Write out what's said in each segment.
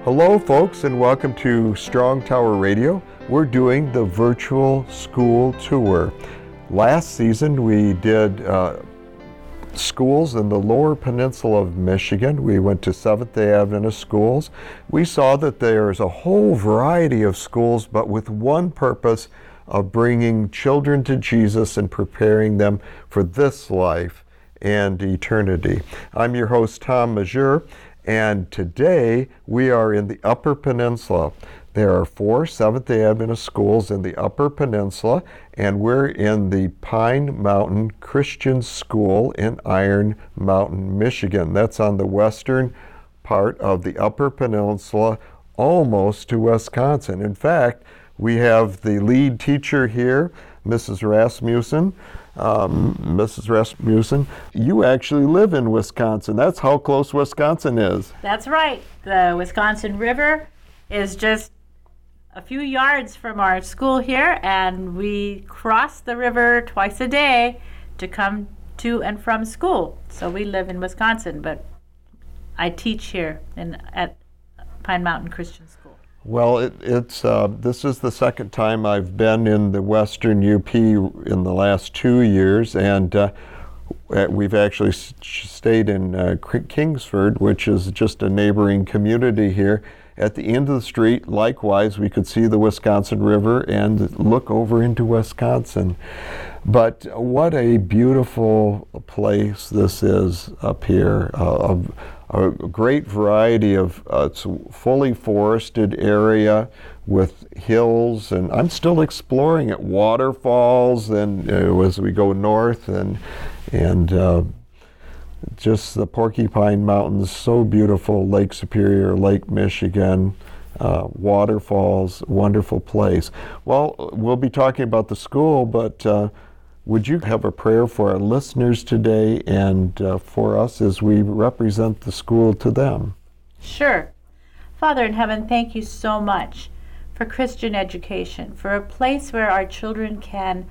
Hello, folks, and welcome to Strong Tower Radio. We're doing the virtual school tour. Last season, we did schools in the Lower Peninsula of Michigan. We went to Seventh-day Adventist schools. We saw that there's a whole variety of schools, but with one purpose of bringing children to Jesus and preparing them for this life and eternity. I'm your host, Tom Majeur. And today we are in the Upper Peninsula. There are 4 Seventh-day Adventist schools in the Upper Peninsula, and we're in the Pine Mountain Christian School in Iron Mountain, Michigan. That's on the western part of the Upper Peninsula, almost to Wisconsin. In fact, we have the lead teacher here, Mrs. Rasmussen. Mrs. Rasmussen, you actually live in Wisconsin. That's how close Wisconsin is. That's right. The Wisconsin River is just a few yards from our school here, and we cross the river twice a day to come to and from school. So we live in Wisconsin, but I teach here at Pine Mountain Christian School. Well, this is the second time I've been in the Western UP in the last 2 years, and we've actually stayed in Kingsford, which is just a neighboring community here. At the end of the street, likewise, we could see the Wisconsin River and look over into Wisconsin. But what a beautiful place this is up here. A great variety of, it's a fully forested area with hills, and I'm still exploring it, waterfalls, and as we go north, and just the Porcupine Mountains, so beautiful, Lake Superior, Lake Michigan, waterfalls, wonderful place. Well, we'll be talking about the school, but would you have a prayer for our listeners today and for us as we represent the school to them? Sure. Father in heaven, thank you so much for Christian education, for a place where our children can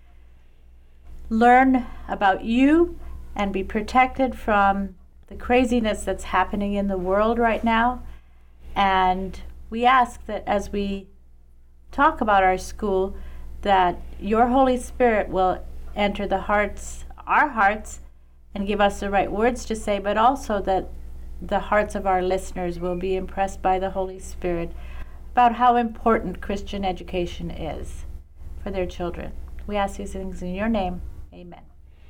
learn about you and be protected from the craziness that's happening in the world right now. And we ask that as we talk about our school, that your Holy Spirit will enter our hearts, and give us the right words to say, but also that the hearts of our listeners will be impressed by the Holy Spirit about how important Christian education is for their children. We ask these things in your name. Amen.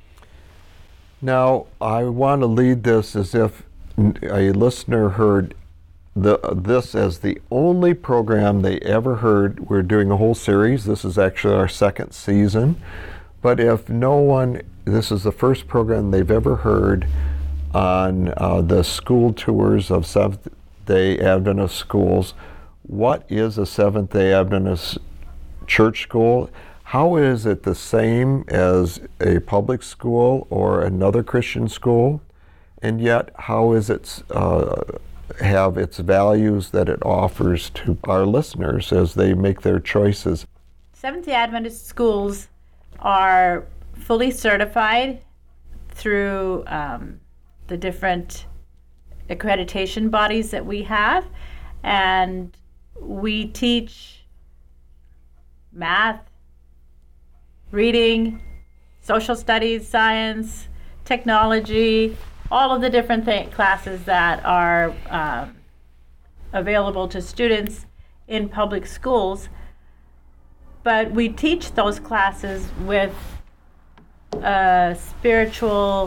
Now, I want to lead this as if a listener heard this as the only program they ever heard. We're doing a whole series. This is actually our second season. But if this is the first program they've ever heard on the school tours of Seventh-day Adventist schools, what is a Seventh-day Adventist church school? How is it the same as a public school or another Christian school? And yet, how is it have its values that it offers to our listeners as they make their choices? Seventh-day Adventist schools are fully certified through the different accreditation bodies that we have, and we teach math, reading, social studies, science, technology, all of the different classes that are available to students in public schools. But we teach those classes with a spiritual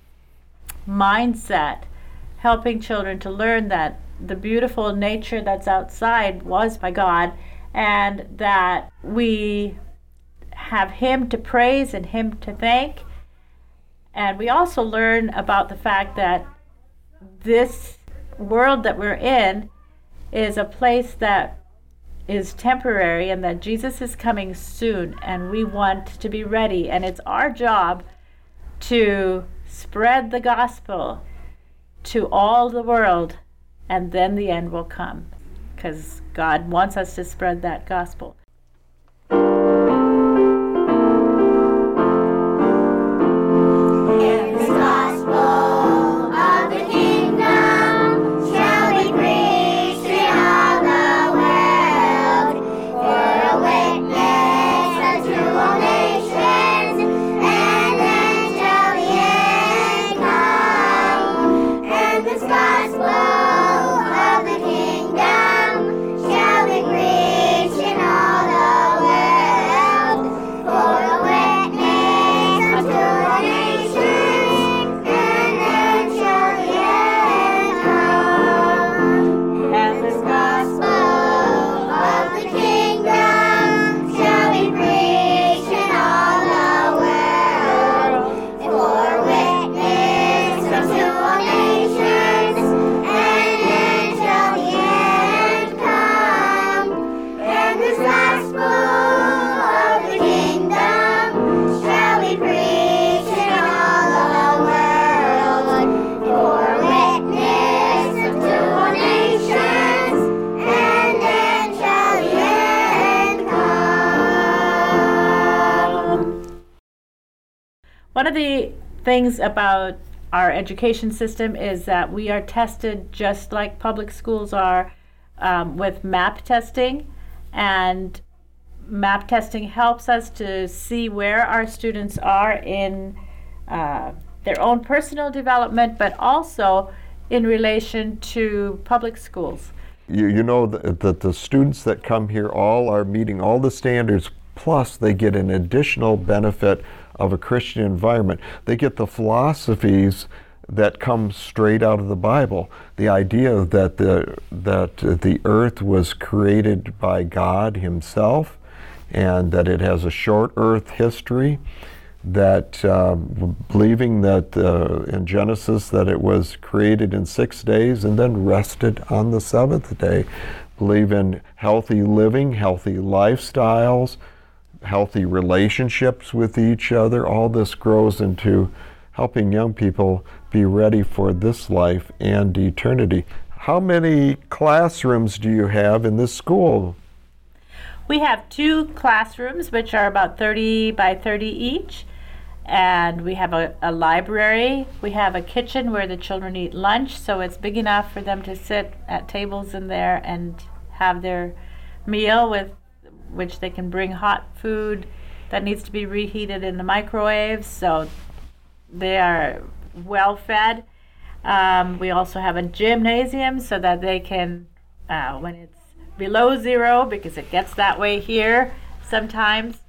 mindset, helping children to learn that the beautiful nature that's outside was by God, and that we have Him to praise and Him to thank. And we also learn about the fact that this world that we're in is a place that is temporary, and that Jesus is coming soon, and we want to be ready. And it's our job to spread the gospel to all the world, and then the end will come, because God wants us to spread that gospel. Gospel of the kingdom shall be preached One of the things about our education system is that we are tested just like public schools are, with MAP testing, and MAP testing helps us to see where our students are in their own personal development, but also in relation to public schools. You know that the students that come here all are meeting all the standards, plus they get an additional benefit of a Christian environment. They get the philosophies that come straight out of the Bible. The idea that the earth was created by God himself, and that it has a short earth history, that believing that in Genesis that it was created in 6 days and then rested on the seventh day. Believe in healthy living, healthy lifestyles, healthy relationships with each other. All this grows into helping young people be ready for this life and eternity. How many classrooms do you have in this school? We have 2 classrooms, which are about 30 by 30 each. And we have a library. We have a kitchen where the children eat lunch, so it's big enough for them to sit at tables in there and have their meal, with which they can bring hot food that needs to be reheated in the microwave, so they are well fed. We also have a gymnasium so that they can, when it's below zero, because it gets that way here sometimes,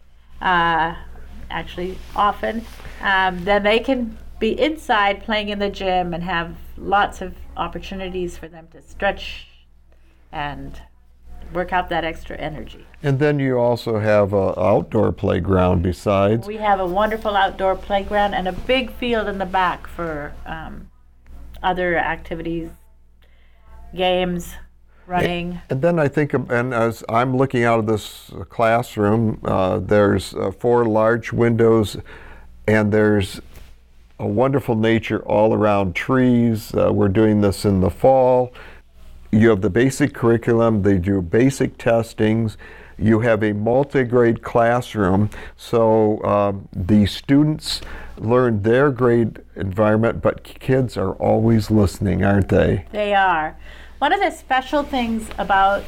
actually often, then they can be inside playing in the gym and have lots of opportunities for them to stretch and work out that extra energy. And then you also have an outdoor playground besides. We have a wonderful outdoor playground and a big field in the back for other activities, games, running. And then I think, and as I'm looking out of this classroom, there's 4 large windows, and there's a wonderful nature all around, trees. We're doing this in the fall. You have the basic curriculum, they do basic testings. You have a multi-grade classroom, so the students learn their grade environment, but kids are always listening, aren't they? They are. One of the special things about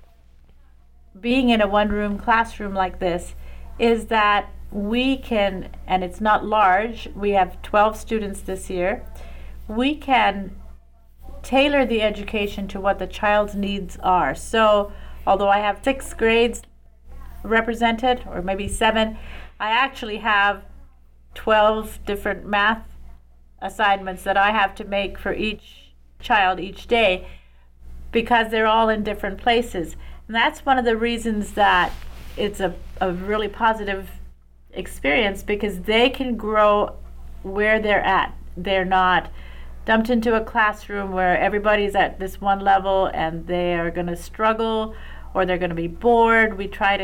being in a one-room classroom like this is that we can, and it's not large, we have 12 students this year, we can tailor the education to what the child's needs are. So although I have 6 grades represented, or maybe 7, I actually have 12 different math assignments that I have to make for each child each day, because they're all in different places. And that's one of the reasons that it's a really positive experience, because they can grow where they're at. They're not dumped into a classroom where everybody's at this one level and they are going to struggle or they're going to be bored. We try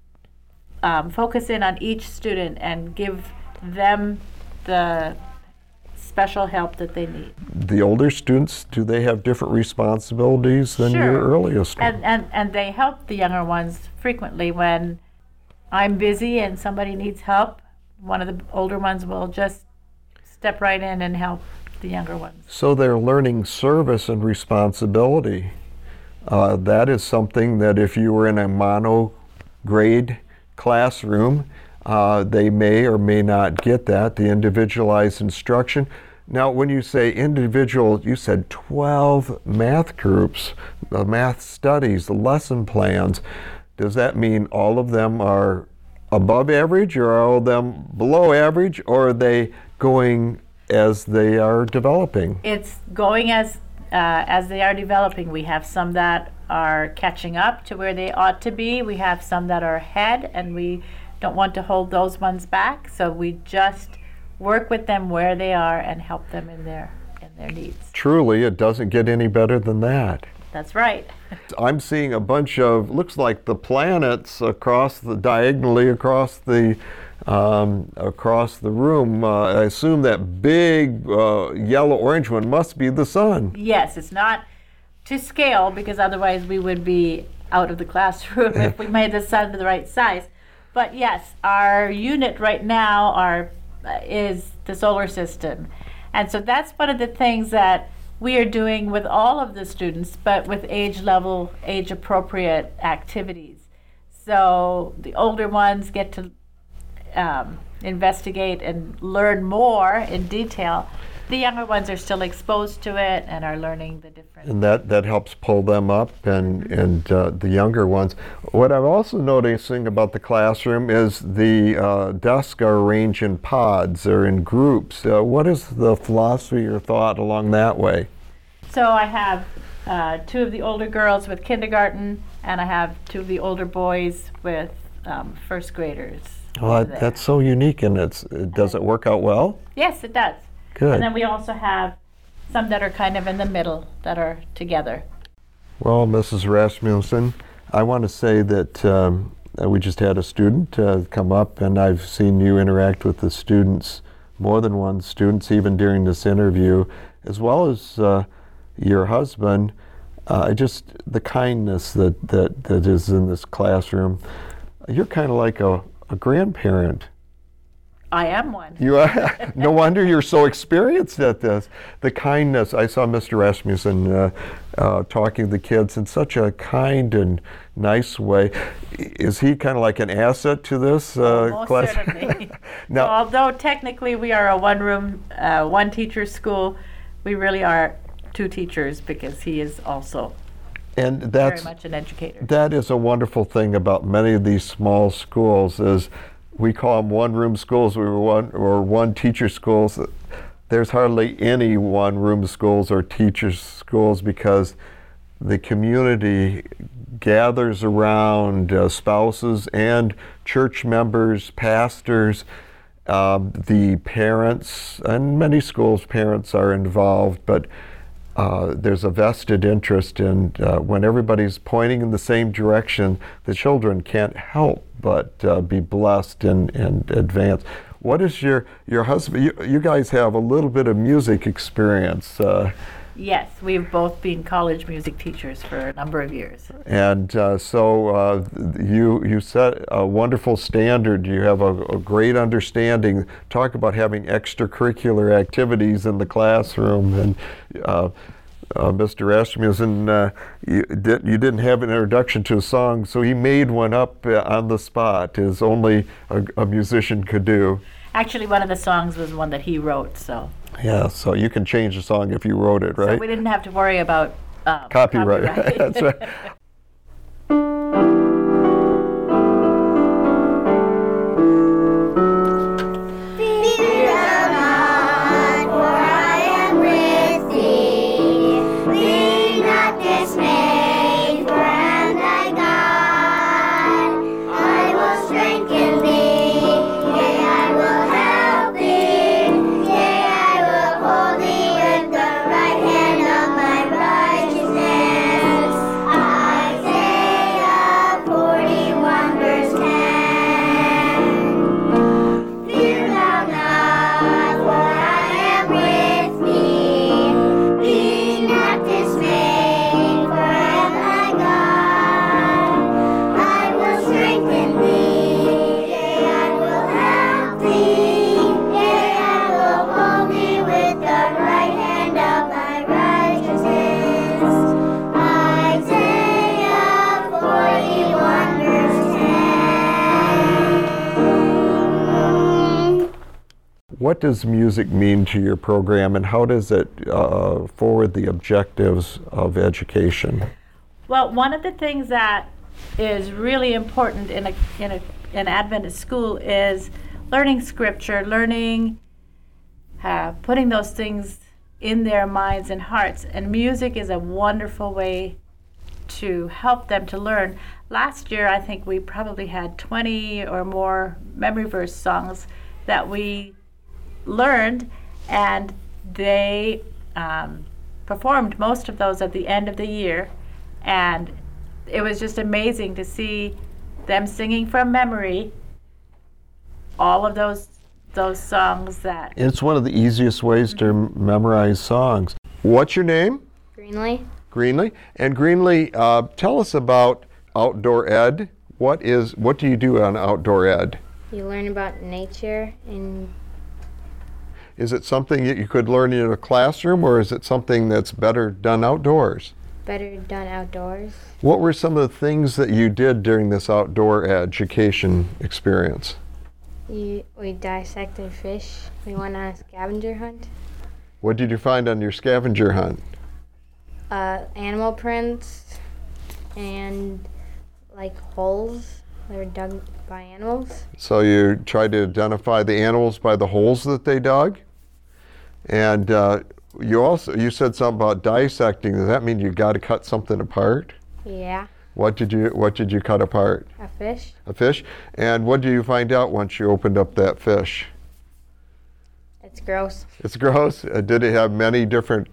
to focus in on each student and give them the special help that they need. The older students, do they have different responsibilities than Sure. your earliest ones? And they help the younger ones frequently. When I'm busy and somebody needs help, one of the older ones will just step right in and help the younger ones. So they're learning service and responsibility. That is something that if you were in a mono-grade classroom, they may or may not get that, the individualized instruction. Now, when you say individual, you said 12 math groups, math studies, lesson plans. Does that mean all of them are above average, or are all of them below average, or are they going as they are developing? It's going as they are developing. We have some that are catching up to where they ought to be. We have some that are ahead, and we don't want to hold those ones back, so we just work with them where they are and help them in their needs. Truly, it doesn't get any better than that. That's right. I'm seeing a bunch of, looks like the planets diagonally across the room. I assume that big yellow-orange one must be the sun. Yes, it's not to scale, because otherwise we would be out of the classroom if we made the sun to the right size. But yes, our unit right now, our is the solar system. And so that's one of the things that we are doing with all of the students, but with age level, age appropriate activities. So the older ones get to investigate and learn more in detail. The younger ones are still exposed to it and are learning the different. And that helps pull them up, and the younger ones. What I'm also noticing about the classroom is the desks are arranged in pods or in groups. What is the philosophy or thought along that way? So I have 2 of the older girls with kindergarten, and I have 2 of the older boys with first graders. Well, that's so unique, and does it work out well? Yes, it does. Good. And then we also have some that are kind of in the middle that are together. Well, Mrs. Rasmussen, I want to say that we just had a student come up, and I've seen you interact with the students, more than one students, even during this interview, as well as your husband. Just the kindness that is in this classroom. You're kind of like a grandparent. I am one. You are. No wonder you're so experienced at this. The kindness. I saw Mr. Rasmussen talking to the kids in such a kind and nice way. Is he kind of like an asset to this Most class? certainly. Now, So although technically we are a one-room, one-teacher school, we really are 2 teachers because he is also and very that's much an educator. that is a wonderful thing about many of these small schools is we call them one-room schools. We were one-teacher schools. There's hardly any one-room schools or teacher schools because the community gathers around spouses and church members, pastors, the parents, and many schools parents are involved, but there's a vested interest in when everybody's pointing in the same direction, the children can't help but be blessed and advance. What is your husband, you guys have a little bit of music experience. Yes, we've both been college music teachers for a number of years. And so you set a wonderful standard. You have a great understanding. Talk about having extracurricular activities in the classroom. And Mr. Rasmussen, you didn't have an introduction to a song, so he made one up on the spot, as only a musician could do. Actually, one of the songs was one that he wrote, so. Yeah, so you can change the song if you wrote it, right? So we didn't have to worry about Copyright. That's right. What does music mean to your program, and how does it forward the objectives of education? Well, one of the things that is really important in an Adventist school is learning scripture, learning, putting those things in their minds and hearts. And music is a wonderful way to help them to learn. Last year, I think we probably had 20 or more memory verse songs that we learned, and they performed most of those at the end of the year, and it was just amazing to see them singing from memory all of those songs. That it's one of the easiest ways to memorize songs. What's your name? Greenlee. Greenlee. And Greenlee, tell us about outdoor ed. What do you do on outdoor ed? You learn about nature and Is it something that you could learn in a classroom, or is it something that's better done outdoors? Better done outdoors. What were some of the things that you did during this outdoor education experience? We dissected fish. We went on a scavenger hunt. What did you find on your scavenger hunt? Animal prints and like holes that were dug by animals. So you tried to identify the animals by the holes that they dug? And you said something about dissecting. Does that mean you got to cut something apart? Yeah. What did you cut apart? A fish. A fish? And what did you find out once you opened up that fish? It's gross. It's gross? Did it have many different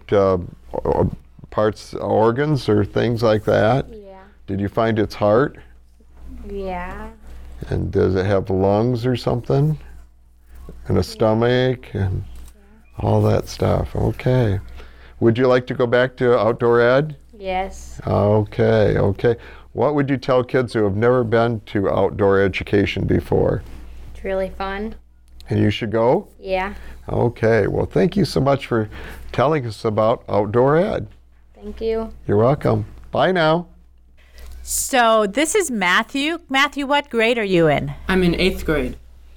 parts, organs or things like that? Yeah. Did you find its heart? Yeah. And does it have lungs or something? And a stomach and all that stuff? Okay. Would you like to go back to outdoor ed? Yes. Okay. What would you tell kids who have never been to outdoor education before? It's really fun. And you should go? Yeah. Okay. Well, thank you so much for telling us about outdoor ed. Thank you. You're welcome. Bye now. So this is Matthew. Matthew, what grade are you in? I'm in 8th grade.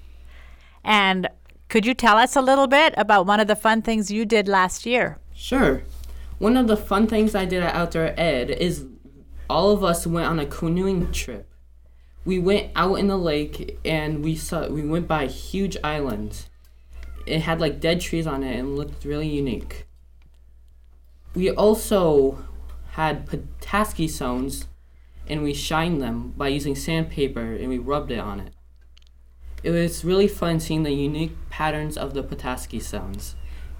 And could you tell us a little bit about one of the fun things you did last year? Sure. One of the fun things I did at Outdoor Ed is all of us went on a canoeing trip. We went out in the lake and we went by a huge island. It had like dead trees on it and looked really unique. We also had Petoskey stones and we shined them by using sandpaper and we rubbed it on it. It was really fun seeing the unique patterns of the Petoskey stones.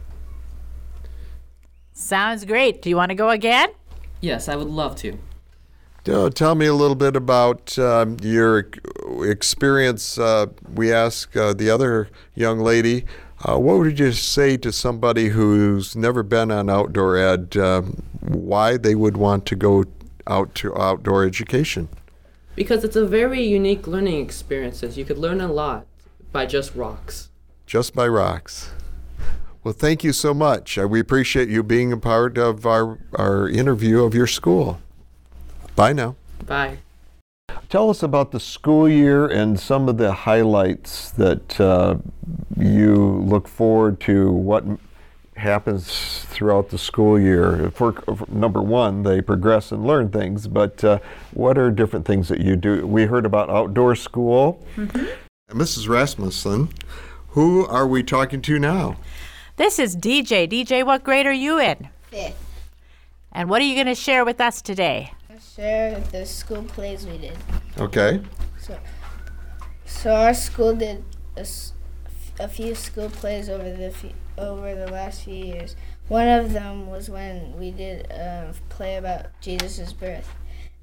Sounds great. Do you want to go again? Yes, I would love to. Tell me a little bit about your experience. We asked the other young lady, what would you say to somebody who's never been on outdoor ed, why they would want to go out to outdoor education? Because it's a very unique learning experience. You could learn a lot by just rocks. Just by rocks. Well, thank you so much. We appreciate you being a part of our interview of your school. Bye now. Bye. Tell us about the school year and some of the highlights that you look forward to, what happens throughout the school year. For number one, they progress and learn things, but what are different things that you do? We heard about outdoor school. Mm-hmm. Mrs. Rasmussen, who are we talking to now? This is DJ. DJ, what grade are you in? 5th. And what are you going to share with us today? I'll share the school plays we did. Okay. So our school did a few school plays over the last few years. One of them was when we did a play about Jesus' birth.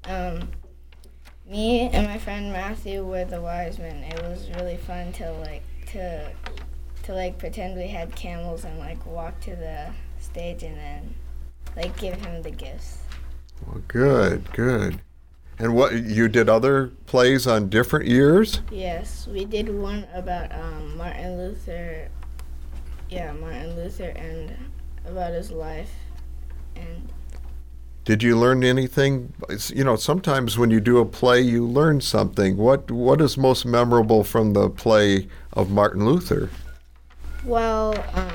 Me and my friend Matthew were the wise men. It was really fun to pretend we had camels and walk to the stage and then give him the gifts. Well, good. And what, you did other plays on different years? Yes, we did one about Martin Luther. Yeah, Martin Luther and about his life. And did you learn anything? You know, sometimes when you do a play, you learn something. What is most memorable from the play of Martin Luther? Well,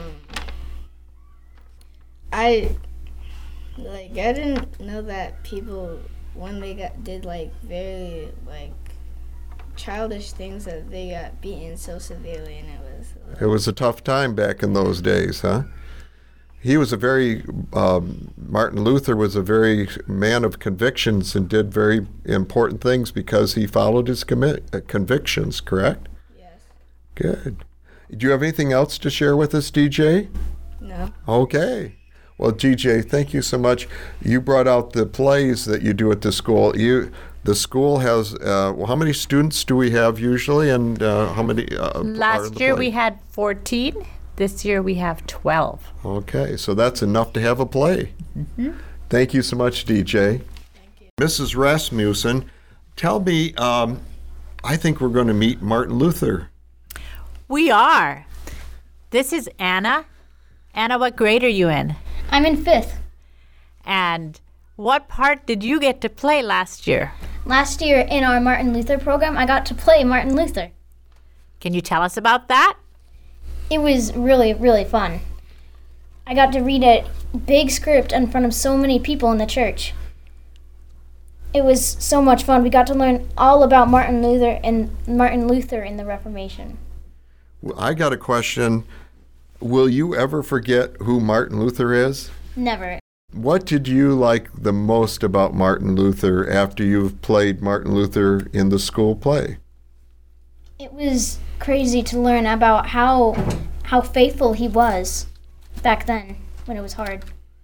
I didn't know that people, when they did very childish things, that they got beaten so severely, and it was a tough time back in those days, huh? He was Martin Luther was a very man of convictions and did very important things because he followed his convictions, correct? Yes. Good. Do you have anything else to share with us, DJ? No. Okay. Well, DJ, thank you so much. You brought out the plays that you do at the school. The school has, how many students do we have usually, and how many Last year we had 14. This year we have 12. Okay, so that's enough to have a play. Mm-hmm. Thank you so much, DJ. Thank you. Mrs. Rasmussen, tell me, I think we're going to meet Martin Luther. We are. This is Anna. Anna, what grade are you in? I'm in 5th. And what part did you get to play last year? Last year in our Martin Luther program, I got to play Martin Luther. Can you tell us about that? It was really, really fun. I got to read a big script in front of so many people in the church. It was so much fun. We got to learn all about Martin Luther in the Reformation. I got a question. Will you ever forget who Martin Luther is? Never. What did you like the most about Martin Luther after you've played Martin Luther in the school play? It was crazy to learn about how faithful he was back then when it was hard.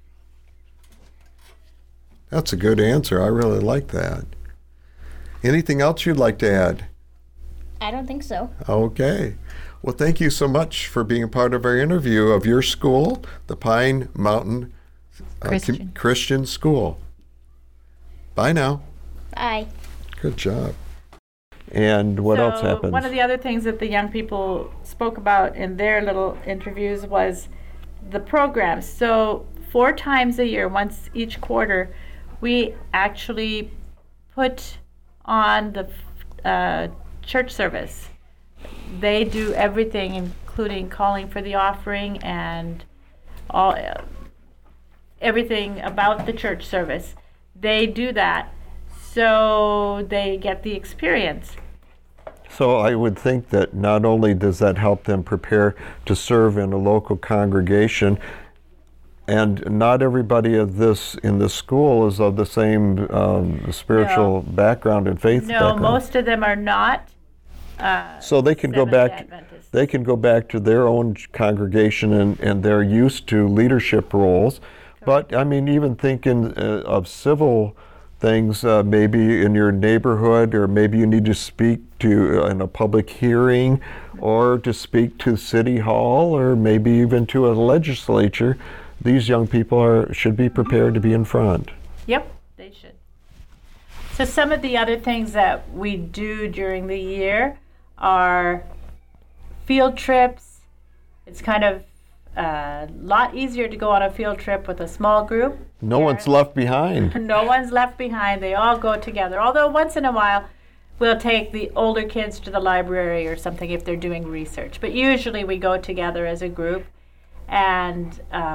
That's a good answer. I really like that. Anything else you'd like to add? I don't think so. Okay. Well, thank you so much for being a part of our interview of your school, the Pine Mountain Christian School. Bye now. Bye. Good job. And what else happens? One of the other things that the young people spoke about in their little interviews was the programs. So 4 times a year, once each quarter, we actually put on the church service. They do everything, including calling for the offering and everything about the church service. They do that, so they get the experience. So I would think that not only does that help them prepare to serve in a local congregation, and not everybody in this school is of the same spiritual background and faith background. No, most of them are not. So they can go back. They can go back to their own congregation, and they're used to leadership roles. But I mean, even thinking of civil things, maybe in your neighborhood, or maybe you need to speak to in a public hearing, or to speak to City Hall, or maybe even to a legislature. These young people should be prepared to be in front. Yep, they should. So some of the other things that we do during the year are field trips. It's kind of a lot easier to go on a field trip with a small group. No one's left behind. No one's left behind. They all go together. Although once in a while, we'll take the older kids to the library or something if they're doing research. But usually we go together as a group, and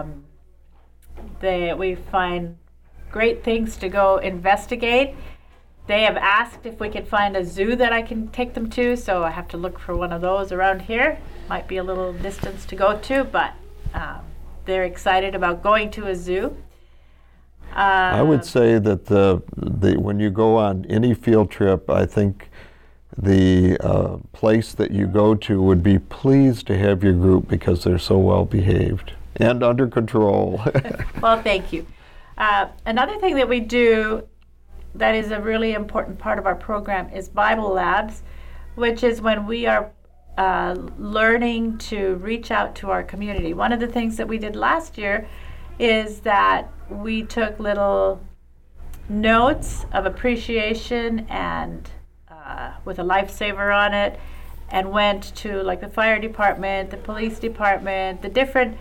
we find great things to go investigate. They have asked if we could find a zoo that I can take them to, so I have to look for one of those around here. Might be a little distance to go to, but they're excited about going to a zoo. I would say that when you go on any field trip, I think the place that you go to would be pleased to have your group because they're so well behaved and under control. Well, thank you. Another thing that we do that is a really important part of our program is Bible Labs, which is when we are learning to reach out to our community. One of the things that we did last year is that we took little notes of appreciation and with a lifesaver on it, and went to like the fire department, the police department, the different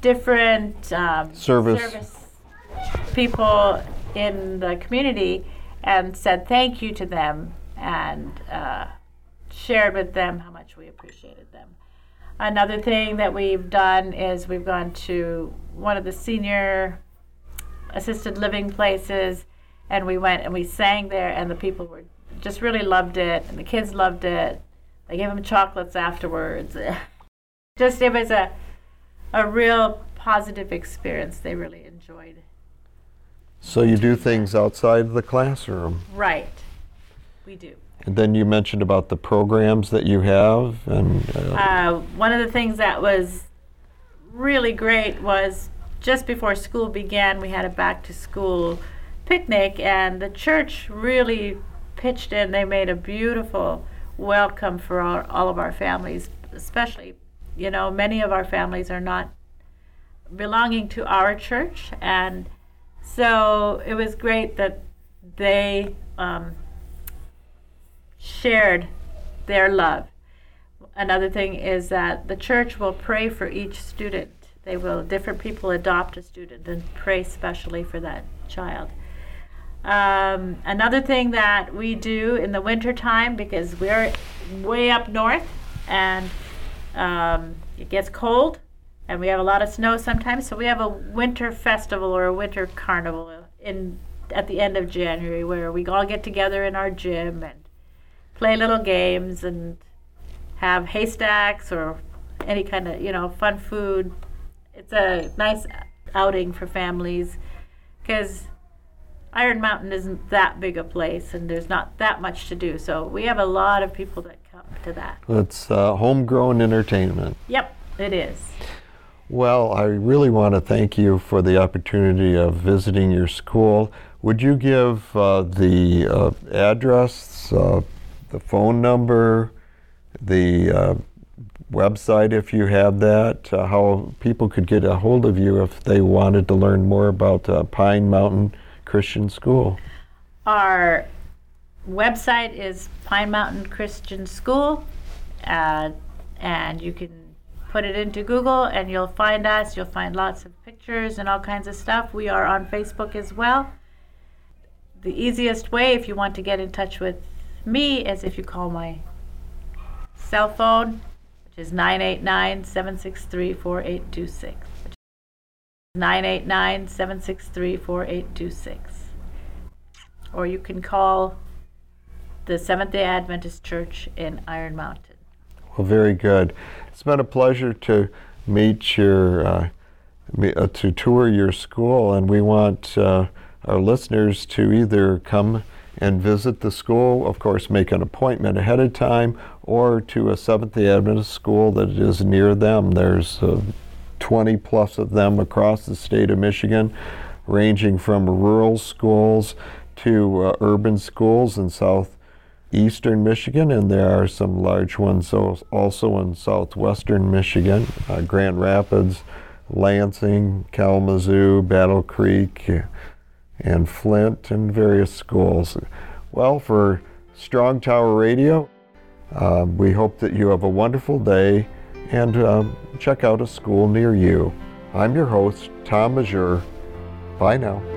service people in the community, and said thank you to them, and shared with them how much we appreciated them. Another thing that we've done is we've gone to one of the senior assisted living places, and we went and we sang there, and the people just really loved it, and the kids loved it. They gave them chocolates afterwards. It was a real positive experience. They really enjoyed. So you do things outside the classroom. Right, we do. And then you mentioned about the programs that you have. And one of the things that was really great was just before school began, we had a back-to-school picnic, and the church really pitched in. They made a beautiful welcome for all of our families, especially, many of our families are not belonging to our church, and so it was great that they shared their love. Another thing is that the church will pray for each student. Different people adopt a student and pray specially for that child. Another thing that we do in the winter time, because we're way up north and it gets cold and we have a lot of snow sometimes, so we have a winter festival or a winter carnival at the end of January where we all get together in our gym and play little games and have haystacks or any kind of, fun food. It's a nice outing for families because Iron Mountain isn't that big a place and there's not that much to do. So we have a lot of people that come to that. It's homegrown entertainment. Yep, it is. Well, I really want to thank you for the opportunity of visiting your school. Would you give the address, the phone number, the website if you have that, how people could get a hold of you if they wanted to learn more about Pine Mountain Christian School? Our website is Pine Mountain Christian School, and you can put it into Google and you'll find us. You'll find lots of pictures and all kinds of stuff. We are on Facebook as well. The easiest way if you want to get in touch with me is if you call my cell phone, which is 989-763-4826. 989-763-4826. Or you can call the Seventh-day Adventist Church in Iron Mountain. Well, very good. It's been a pleasure to meet your, to tour your school, and we want our listeners to either come and visit the school, of course make an appointment ahead of time, or to a Seventh-day Adventist school that is near them. There's 20 plus of them across the state of Michigan, ranging from rural schools to urban schools in southeastern Michigan, and there are some large ones also in southwestern Michigan, Grand Rapids, Lansing, Kalamazoo, Battle Creek, and Flint, and various schools. Well, for Strong Tower Radio, we hope that you have a wonderful day and check out a school near you. I'm your host, Tom Mazur. Bye now.